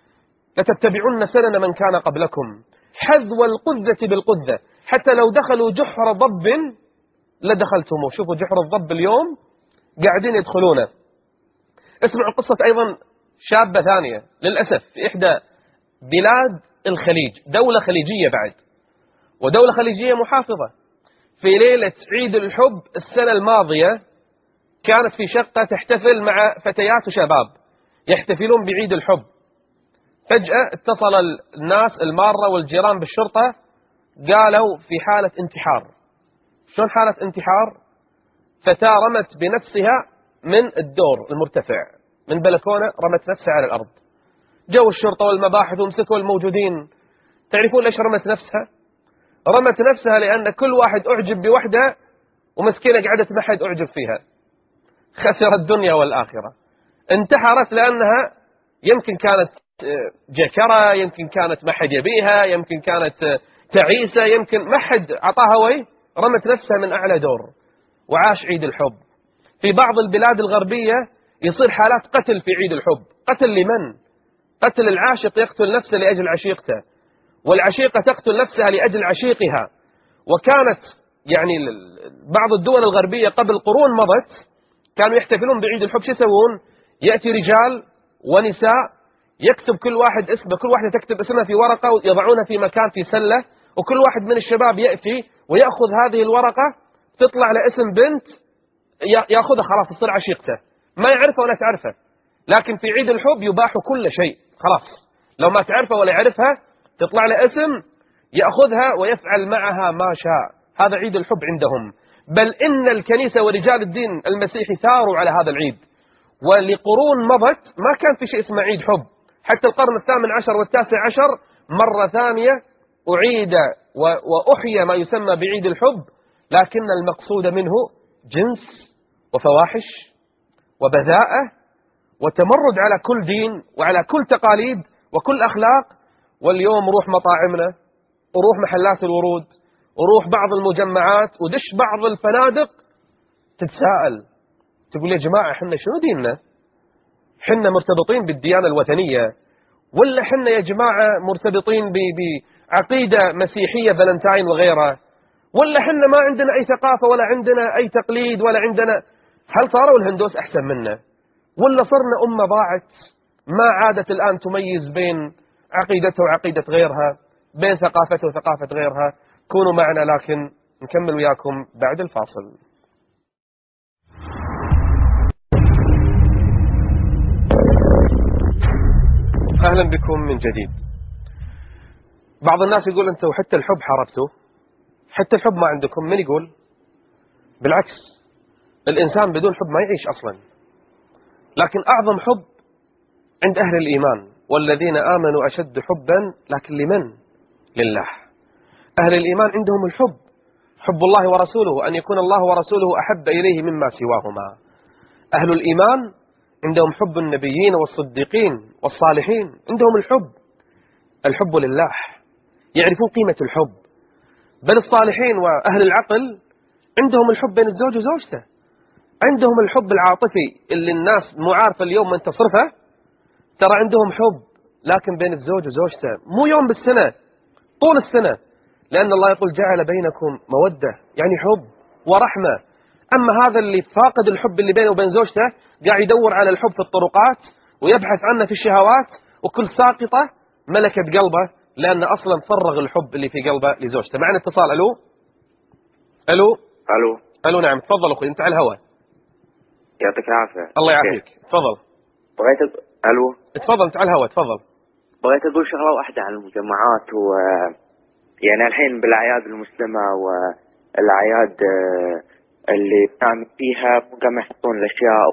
لتتبعون سنن من كان قبلكم، حذو القذة بالقذة، حتى لو دخلوا جحر ضب لدخلتموه. شوفوا جحر الضب اليوم قاعدين يدخلونه. اسمعوا قصة أيضا شابة ثانية للأسف في إحدى بلاد الخليج، دولة خليجية بعد، ودولة خليجية محافظة. في ليلة عيد الحب السنة الماضية كانت في شقة تحتفل مع فتيات وشباب يحتفلون بعيد الحب. فجأة اتصل الناس المارة والجيران بالشرطة، قالوا في حالة انتحار. شلون حالة انتحار؟ فتاة رمت بنفسها من الدور المرتفع من بلكونة، رمت نفسها على الأرض. جو الشرطة والمباحث ومسكوا الموجودين. تعرفون ليش رمت نفسها؟ رمت نفسها لأن كل واحد أعجب بوحدة ومسكينة قعدت ما حد أعجب فيها، خسرت الدنيا والآخرة. انتحرت لأنها يمكن كانت جكرة، يمكن كانت ما حد يبيها، يمكن كانت تعيسة، يمكن ما حد عطاها وي، رمت نفسها من أعلى دور وعاش عيد الحب. في بعض البلاد الغربية يصير حالات قتل في عيد الحب. قتل لمن؟ قتل العاشق يقتل نفسه لأجل عشيقته، والعشيقة تقتل نفسها لأجل عشيقها. وكانت يعني بعض الدول الغربية قبل قرون مضت كانوا يحتفلون بعيد الحب. شو يسوون؟ يأتي رجال ونساء يكتب كل واحد اسمه، كل واحدة تكتب اسمها في ورقة ويضعونها في مكان في سلة، وكل واحد من الشباب يأتي ويأخذ هذه الورقة تطلع لاسم بنت يأخذها خلاص تصير عشيقته، ما يعرفها ولا تعرفه. لكن في عيد الحب يباح كل شيء خلاص، لو ما تعرفها ولا يعرفها تطلع له اسم يأخذها ويفعل معها ما شاء. هذا عيد الحب عندهم. بل إن الكنيسة ورجال الدين المسيحي ثاروا على هذا العيد، ولقرون مضت ما كان في شيء اسمه عيد حب. حتى القرن الثامن عشر والتاسع عشر مرة ثانية أعيد وأحيى ما يسمى بعيد الحب، لكن المقصود منه جنس وفواحش وبذاءة وتمرد على كل دين وعلى كل تقاليد وكل أخلاق. واليوم روح مطاعمنا وروح محلات الورود وروح بعض المجمعات ودش بعض الفنادق تتساءل تقول يا جماعة حنا شنو ديننا؟ حنا مرتبطين بالديانة الوثنية ولا حنا يا جماعة مرتبطين بعقيدة مسيحية فالنتاين وغيرها؟ ولا حنا ما عندنا أي ثقافة ولا عندنا أي تقليد ولا عندنا؟ هل صاروا الهندوس أحسن منا؟ ولا صرنا أمة ضاعت ما عادت الآن تميز بين عقيدته وعقيدة غيرها، بين ثقافته وثقافة غيرها؟ كونوا معنا لكن نكمل وياكم بعد الفاصل. أهلا بكم من جديد. بعض الناس يقول أنتوا حتى الحب حاربتوا، حتى الحب ما عندكم. من يقول؟ بالعكس، الإنسان بدون حب ما يعيش أصلا. لكن أعظم حب عند أهل الإيمان، والذين آمنوا أشد حبا، لكن لمن؟ لله. أهل الإيمان عندهم الحب، حب الله ورسوله، أن يكون الله ورسوله أحب إليه مما سواهما. أهل الإيمان عندهم حب النبيين والصديقين والصالحين، عندهم الحب، الحب لله، يعرفون قيمة الحب. بل الصالحين وأهل العقل عندهم الحب بين الزوج وزوجته، عندهم الحب العاطفي اللي الناس مو عارفة اليوم من تصرفه. ترى عندهم حب لكن بين الزوج وزوجته، مو يوم بالسنة، طول السنة، لأن الله يقول جعل بينكم مودة، يعني حب ورحمة. أما هذا اللي فاقد الحب اللي بينه وبين زوجته قاعد يدور على الحب في الطرقات ويبحث عنه في الشهوات، وكل ساقطة ملكت قلبه لأن أصلا فرغ الحب اللي في قلبه لزوجته. معنا اتصال. ألو ألو ألو ألو نعم تفضل أخوي، أنت على الهواء. يعطيك العافية. الله يعافيك، تفضل. بغيت أد... ألو تفضل أنت على الهواء، تفضل. بغيت أقول شغلة واحدة عن المجمعات، و يعني الحين بالأعياد المسلمة والأعياد اللي بنعمل فيها قام يحطون الأشياء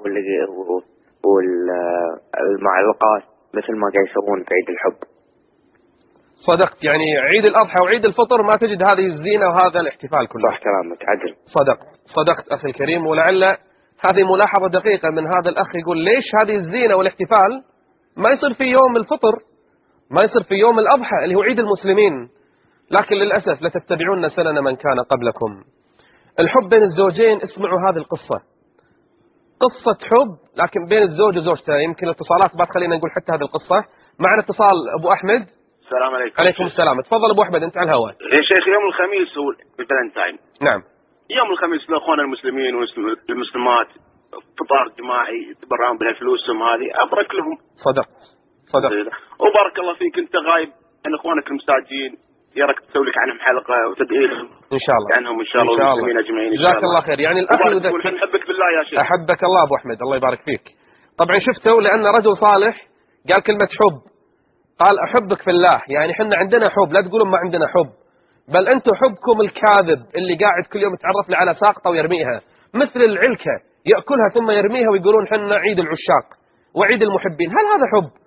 والمعلقات مثل ما قاعد يسوون في عيد الحب. صدقت، يعني عيد الأضحى وعيد الفطر ما تجد هذه الزينة وهذا الاحتفال كله. صح كلامك، عدل. صدقت صدقت أخي الكريم. ولعل هذه ملاحظة دقيقة من هذا الأخ، يقول ليش هذه الزينة والاحتفال ما يصير في يوم الفطر، ما يصير في يوم الأضحى اللي هو عيد المسلمين؟ لكن للأسف لتتبعون سنن من كان قبلكم. الحب بين الزوجين، اسمعوا هذه القصة، قصة حب لكن بين الزوج وزوجته. يمكن الاتصالات بعد خلينا نقول حتى هذه القصة. معنا اتصال أبو أحمد. السلام عليكم. عليكم السلام، تفضل أبو أحمد أنت على الهواء. يا شيخ يوم الخميس هو الفالنتاين. نعم. يوم الخميس لأخوان المسلمين والمسلمات فطار جماعي يتبرعون بهالفلوسهم هذه، أبارك لهم. صدقت صدقت. وبارك الله فيك، أنت غايب عن إخوانك المساجين، يراك تسوي لك عنهم حلقة وتدعي لهم إن شاء الله عنهم إن شاء الله والمسلمين أجمعين. جزاك الله خير. يعني الأخ يذكر. نحبك بالله يا شيخ. أحبك الله أبو أحمد، الله يبارك فيك. طبعا شفتوا لأن رجل صالح قال كلمة حب، قال أحبك في الله، يعني حنا عندنا حب، لا تقولون ما عندنا حب، بل أنتم حبكم الكاذب اللي قاعد كل يوم يتعرف لي على ساقطة ويرميها مثل العلكة، يأكلها ثم يرميها ويقولون حنا عيد العشاق وعيد المحبين. هل هذا حب؟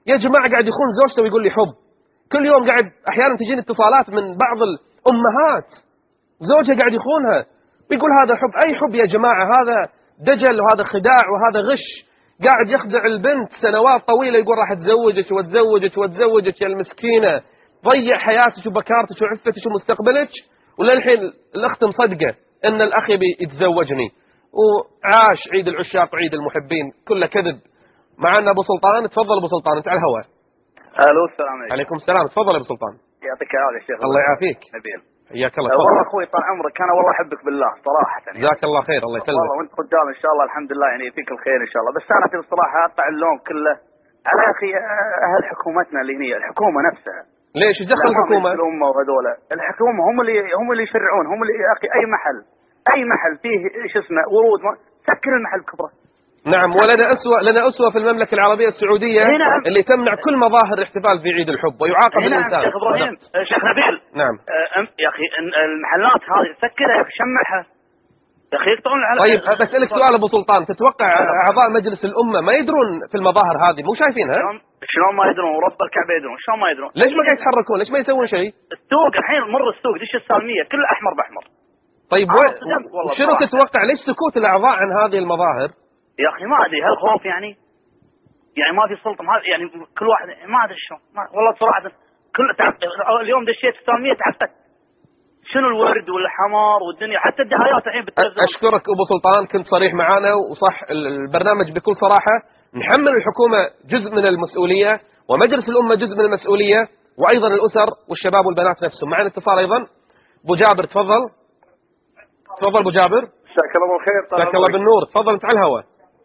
يا جماعة قاعد يخون زوجته ويقول لي حب. كل يوم قاعد أحيانا تجيني اتصالات من بعض الأمهات زوجها قاعد يخونها ويقول هذا حب. أي حب يا جماعة؟ هذا دجل وهذا خداع وهذا غش. قاعد يخدع البنت سنوات طويلة يقول راح أتزوجك وأتزوجك وأتزوجك يا المسكينة، ضيع حياتك وبكارتك وعفتك ومستقبلك، وللحين الأخت مصدقة أن الأخ يبي يتزوجني، وعاش عيد العشاق وعيد المحبين كله كذب. معنا أبو سلطان. تفضل أبو سلطان أنت على الهواء. الو السلام عليكم. عليكم السلام. تفضل أبو سلطان. يعطيك العافية شيخ. الله يعافيك. نبيل. حياك الله. أه والله اخوي طال عمرك انا والله احبك بالله صراحه يعني. جزاك الله خير. الله يسلمك. والله وانت رجال ان شاء الله الحمد لله يعني فيك الخير ان شاء الله. بس انا في الصراحه اقطع اللوم كله على اخي اهل حكومتنا اللي هي الحكومه نفسها. ليش دخل الحكومه؟ الامه وهذول الحكومه هم اللي هم اللي يشرعون، هم اللي يا اخي اي محل اي محل فيه ايش اسمه ورود سكر المحل بكبره. نعم. ولنا أسوأ لنا أسوأ في المملكة العربية السعودية نعم. اللي تمنع كل مظاهر الاحتفال في عيد الحب ويعاقب نعم. الإنسان. شيخ إبراهيم شيخ نبيل. نعم. أه يا أخي المحلات هذه سكرها يا أخي شمعها يا أخي يقطعون على. طيب بسألك سؤال أبو سلطان، تتوقع أعضاء مجلس الأمة ما يدرون في المظاهر هذه؟ مو شايفينها؟ شلون ما يدرون ورب الكعبة يدرون؟ شلون ما يدرون؟ ليش ما قاعد يتحركون؟ ليش ما يسوون شيء؟ السوق الحين مر السوق دش السالمية كله أحمر بأحمر. طيب و... شنو تتوقع ليش سكوت الأعضاء عن هذه المظاهر؟ يا أخي ما أدري هل خوف يعني؟ يعني ما في سلطة ما يعني كل واحد ما أدري شلون والله صراحة كل تعب اليوم دشيت السالمية تعبت. شنو الورد والحمار والدنيا حتى الدهايات الحين بالتلفزيون. أشكرك أبو سلطان كنت صريح معانا وصح البرنامج بكل صراحة. نحمل الحكومة جزء من المسؤولية ومجلس الأمة جزء من المسؤولية وأيضا الأسر والشباب والبنات نفسهم. معنا اتصال أيضا. أبو جابر تفضل. تفضل أبو جابر. مساك الله بالخير. مساك الله بالنور. تفضل أنت على الهواء.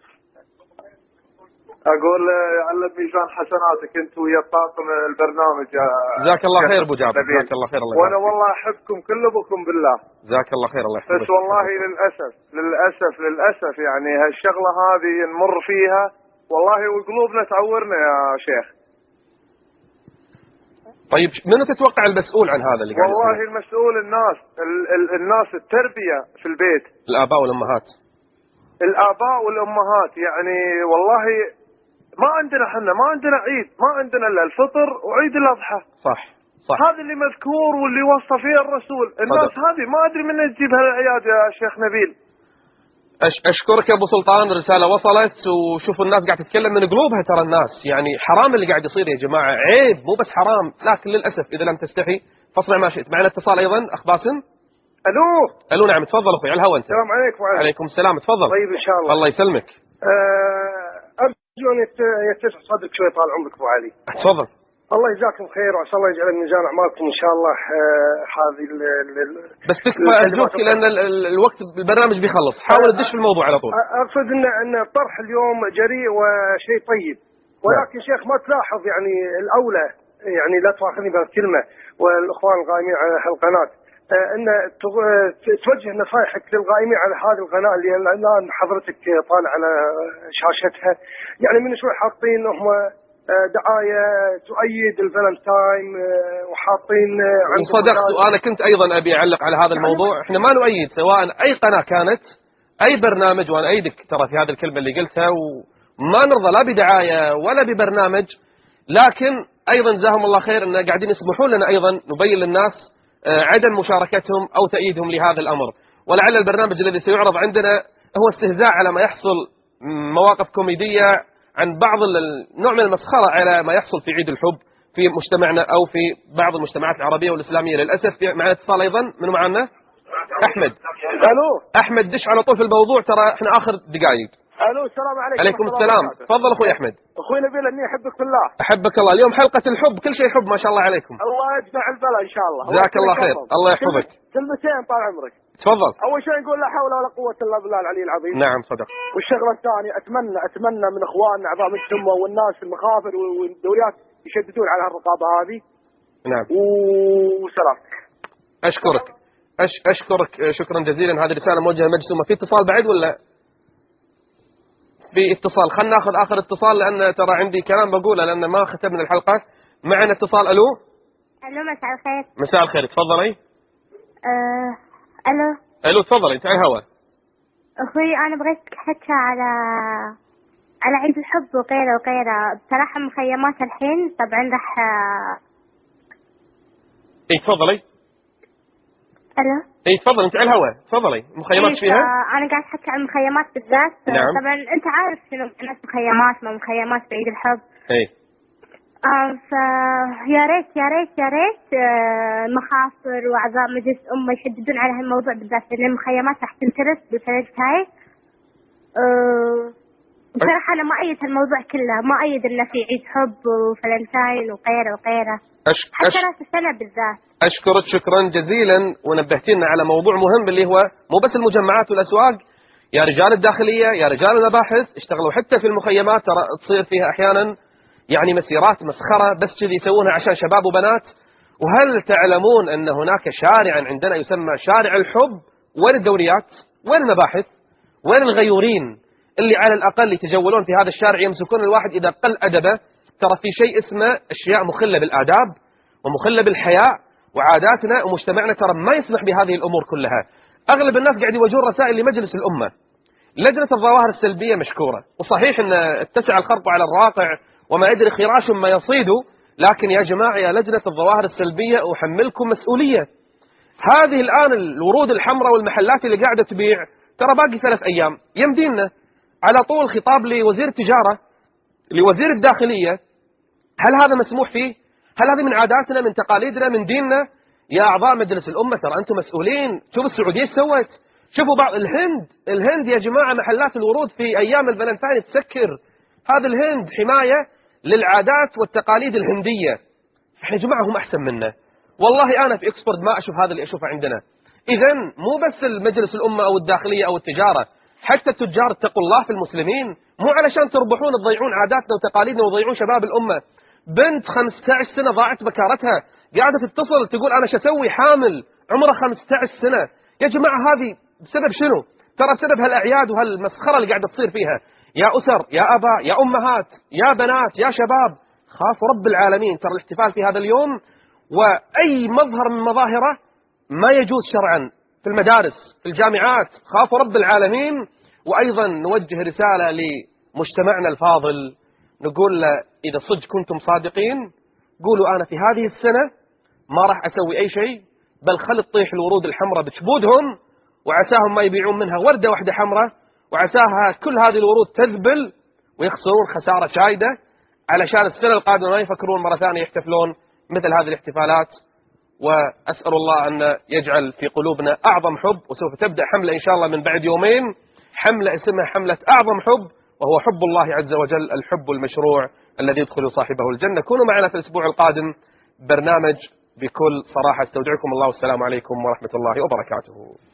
اقول على ميزان حسناتك انت ويا طاقم البرنامج. جزاك الله خير ابو جابر. جزاك الله خير. الله وانا والله احبكم كلكم بالله. جزاك الله خير. الله يحفظك. بس والله للاسف للاسف للاسف يعني هالشغله هذه نمر فيها والله وقلوبنا تعورنا يا شيخ. طيب منو تتوقع المسؤول عن هذا اللي قاعد يصير؟ والله المسؤول الناس ال ال الناس التربيه في البيت. الاباء والامهات. الاباء والامهات يعني والله ما عندنا احنا ما عندنا عيد، ما عندنا الا الفطر وعيد الاضحى. صح صح. هذا اللي مذكور واللي وصى فيه الرسول. الناس صدق. هذه ما ادري من تجيب هالاعياد يا شيخ نبيل. أش اشكرك يا ابو سلطان. الرساله وصلت وشوفوا الناس قاعده تتكلم من قلوبها. ترى الناس يعني حرام اللي قاعد يصير يا جماعه، عيب مو بس حرام لكن للاسف اذا لم تستحي فاصنع ما شئت. معنا اتصال ايضا. اخ باسم. الو. الو نعم تفضل اخوي على الهواء انت. السلام عليكم. وعليكم السلام. تفضل. طيب ان شاء الله. الله يسلمك. أه ارجو ان يتسع صدرك شوي طال عمرك ابو علي. تفضل. الله يجزاكم خير وعسى الله يجعل ميزان اعمالكم ان شاء الله. هذه بس تكفى ارجوك لان ال ال الوقت البرنامج بيخلص. حاول تدش في الموضوع على طول. اقصد ان ان الطرح اليوم جريء وشيء طيب، ولكن شيخ ما تلاحظ يعني الاولى يعني لا تؤاخذني بهالكلمه والاخوان القائمين على هالقناه ان توجه نصائحك للقائمين على هذه القناه اللي الان حضرتك طالع على شاشتها، يعني من شوي حاطين هم دعايه تؤيد الفالنتاين وحاطين عند صدقت. وانا كنت ايضا ابي اعلق على هذا الموضوع. احنا ما نؤيد سواء اي قناه كانت اي برنامج، وانا ايدك ترى في هذه الكلمه اللي قلتها، وما نرضى لا بدعايه ولا ببرنامج، لكن ايضا جزاهم الله خير ان قاعدين يسمحون لنا ايضا نبين للناس عدم مشاركتهم او تأييدهم لهذا الامر. ولعل البرنامج الذي سيعرض عندنا هو استهزاء على ما يحصل، مواقف كوميديه عن بعض النوع من المسخره على ما يحصل في عيد الحب في مجتمعنا او في بعض المجتمعات العربيه والاسلاميه. للاسف معنا اتصال ايضا. من معنا؟ احمد. الو. احمد دش على طول في الموضوع، ترى احنا اخر دقائق. الو السلام عليكم. عليكم السلام. تفضل اخوي احمد. اخوي نبيل اني احبك في الله. احبك الله. اليوم حلقه الحب، كل شيء حب ما شاء الله عليكم. الله يجمع البلا ان شاء الله. جزاك الله خير. الله يحفظك. كلمتين طال عمرك. تفضل. اول شيء نقول لا حول ولا قوه الا بالله العلي العظيم. نعم صدق. والشغله الثانيه اتمنى اتمنى من اخواننا اعضاء مجلس الامه والناس في المخابر والدوريات يشددون على هالرقابه هذه. نعم. وسلامتك. اشكرك. أش اشكرك شكرا جزيلا. هذه رساله موجهه لمجلس الامه. في اتصال بعد ولا؟ في اتصال. خلنا ناخذ اخر اتصال لان ترى عندي كلام بقوله لان ما ختمنا الحلقه. معنا اتصال. الو. الو مساء الخير. مساء الخير. تفضلي. أه... الو. الو تفضلي انت على الهواء. اخوي انا بغيت احكي على على عيد الحب وغيره وغيره. بصراحة مخيمات الحين طبعا راح. اي تفضلي. الو. اي تفضل انت على الهواء، تفضلي. مخيمات إيه فيها؟ انا قاعد احكي عن المخيمات بالذات. نعم. طبعا انت عارف شنو معنى مخيمات ما مخيمات بعيد الحب. اي. آه فيا ريت يا ريت يا ريت آه مخاصر واعضاء مجلس الامه يحددون على هالموضوع بالذات، لان المخيمات راح تنترس بالفلنج هاي. آه بصراحه انا ما ايد هالموضوع كله، ما ايد انه في عيد حب وفلنتاين وغيره وغيره. أش... حتى أش... راس السنه بالذات. اشكرك شكرا جزيلا، ونبهتينا على موضوع مهم اللي هو مو بس المجمعات والاسواق، يا رجال الداخليه يا رجال المباحث اشتغلوا حتى في المخيمات، ترى تصير فيها احيانا يعني مسيرات مسخره بس كذي يسوونها عشان شباب وبنات. وهل تعلمون ان هناك شارعا عندنا يسمى شارع الحب؟ وين الدوريات؟ وين المباحث؟ وين الغيورين اللي على الاقل يتجولون في هذا الشارع يمسكون الواحد اذا قل ادبه؟ ترى في شيء اسمه اشياء مخله بالاداب ومخله بالحياء، وعاداتنا ومجتمعنا ترى ما يسمح بهذه الامور كلها. اغلب الناس قاعد يوجهون رسائل لمجلس الامه. لجنه الظواهر السلبيه مشكوره، وصحيح ان اتسع الخرق على الراقع وما يدري خراش ما يصيد، لكن يا جماعه يا لجنه الظواهر السلبيه احملكم مسؤوليه. هذه الان الورود الحمراء والمحلات اللي قاعده تبيع، ترى باقي ثلاث ايام يمدينا على طول خطاب لوزير التجاره لوزير الداخليه. هل هذا مسموح فيه؟ هل هذه من عاداتنا من تقاليدنا من ديننا؟ يا اعضاء مجلس الامه ترى انتم مسؤولين. شوفوا السعوديه ايش سوت، شوفوا بعض الهند الهند يا جماعه محلات الورود في ايام الفالنتاين تسكر. هذا الهند حمايه للعادات والتقاليد الهنديه. احنا يا جماعه هم احسن منا. والله انا في اكسفورد ما اشوف هذا اللي اشوفه عندنا. اذا مو بس المجلس الامه او الداخليه او التجاره، حتى التجار اتقوا الله في المسلمين، مو علشان تربحون تضيعون عاداتنا وتقاليدنا وتضيعون شباب الامه. بنت خمسة عشر سنه ضاعت بكارتها قاعده تتصل تقول انا شو اسوي حامل عمرها خمسة عشر سنه. يا جماعه هذه بسبب شنو؟ ترى بسبب هالاعياد وهالمسخره اللي قاعده تصير فيها. يا اسر يا اباء يا امهات يا بنات يا شباب، خافوا رب العالمين. ترى الاحتفال في هذا اليوم واي مظهر من مظاهره ما يجوز شرعا في المدارس في الجامعات. خافوا رب العالمين. وايضا نوجه رساله لمجتمعنا الفاضل، نقول له اذا صدق كنتم صادقين قولوا انا في هذه السنه ما راح اسوي اي شيء، بل خل تطيح الورود الحمراء بجبودهم، وعساهم ما يبيعون منها ورده واحده حمراء، وعساها كل هذه الورود تذبل ويخسرون خساره شايده، علشان السنه القادمه ما يفكرون مره ثانيه يحتفلون مثل هذه الاحتفالات. واسال الله ان يجعل في قلوبنا اعظم حب، وسوف تبدا حمله ان شاء الله من بعد يومين، حمله اسمها حمله اعظم حب، وهو حب الله عز وجل، الحب المشروع الذي يدخل صاحبه الجنة. كونوا معنا في الأسبوع القادم برنامج بكل صراحة. استودعكم الله والسلام عليكم ورحمة الله وبركاته.